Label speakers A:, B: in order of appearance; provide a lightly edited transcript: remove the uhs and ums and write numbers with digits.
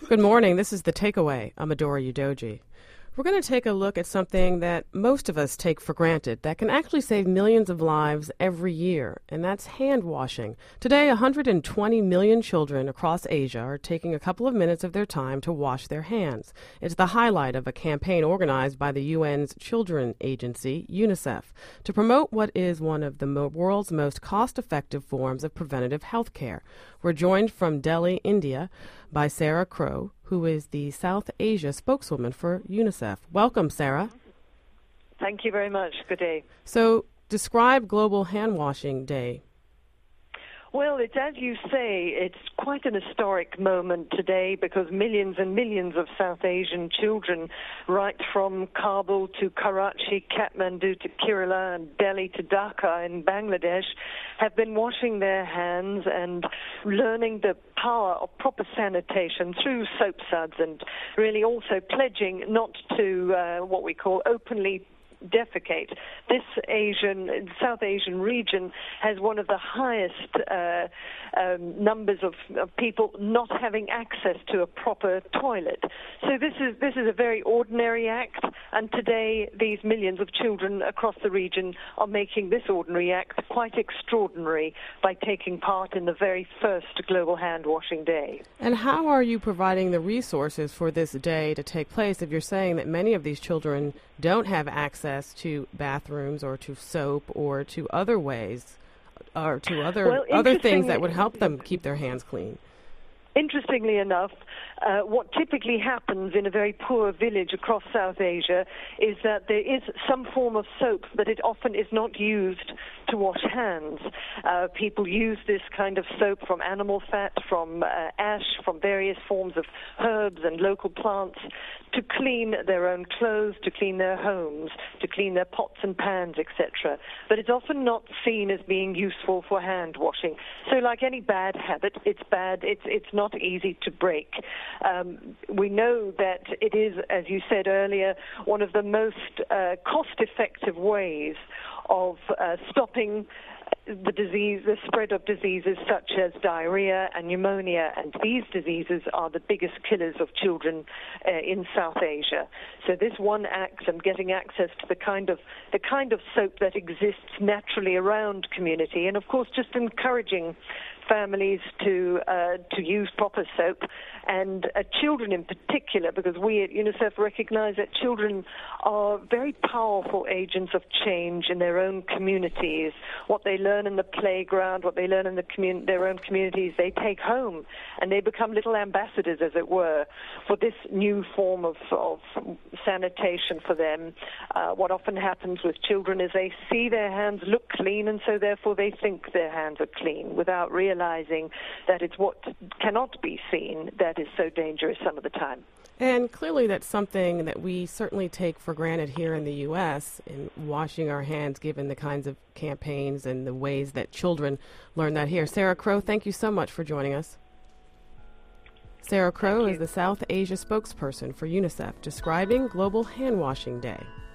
A: Good morning. This is The Takeaway. I'm Adora Udoji. We're going to take a look at something that most of us take for granted that can actually save millions of lives every year, and that's hand washing. Today, 120 million children across Asia are taking a couple of minutes of their time to wash their hands. It's the highlight of a campaign organized by the UN's children agency, UNICEF, to promote what is one of the world's most cost-effective forms of preventative health care. We're joined from Delhi, India, by Sarah Crow, who is the South Asia spokeswoman for UNICEF. Welcome, Sarah.
B: Thank you very much. Good day.
A: So, describe Global Hand Washing Day.
B: Well, it's as you say, it's quite an historic moment today because millions and millions of South Asian children, right from Kabul to Karachi, Kathmandu to Kerala, and Delhi to Dhaka in Bangladesh, have been washing their hands and learning the power of proper sanitation through soap suds, and really also pledging not to what we call openly defecate. This South Asian region has one of the highest numbers of people not having access to a proper toilet. So this is a very ordinary act, and today these millions of children across the region are making this ordinary act quite extraordinary by taking part in the very first Global Hand Washing Day.
A: And how are you providing the resources for this day to take place if you're saying that many of these children don't have access to bathrooms or to soap or to other ways or to other things that would help them keep their hands clean?
B: Interestingly enough, what typically happens in a very poor village across South Asia is that there is some form of soap, but it often is not used to wash hands. People use this kind of soap from animal fat, from ash, from various forms of herbs and local plants to clean their own clothes, to clean their homes, to clean their pots and pans, etc. But it's often not seen as being useful for hand washing. So like any bad habit, it's bad, it's not easy to break. We know that it is, as you said earlier, one of the most cost-effective ways of stopping the spread of diseases such as diarrhea and pneumonia, and these diseases are the biggest killers of children in South Asia. So this one act and getting access to the kind of soap that exists naturally around community, and of course just encouraging families to use proper soap, and children in particular, because we at UNICEF recognize that children are very powerful agents of change in their own communities. What they learn in the playground, what they learn in their own communities, they take home, and they become little ambassadors, as it were, for this new form of sanitation for them. What often happens with children is they see their hands look clean, and so therefore they think their hands are clean without realizing that it's what cannot be seen that is so dangerous some of the time.
A: And clearly that's something that we certainly take for granted here in the U.S. in washing our hands, given the kinds of campaigns and the ways that children learn that here. Sarah Crow, thank you so much for joining us. Sarah Crow is the South Asia spokesperson for UNICEF, describing Global Hand Washing Day.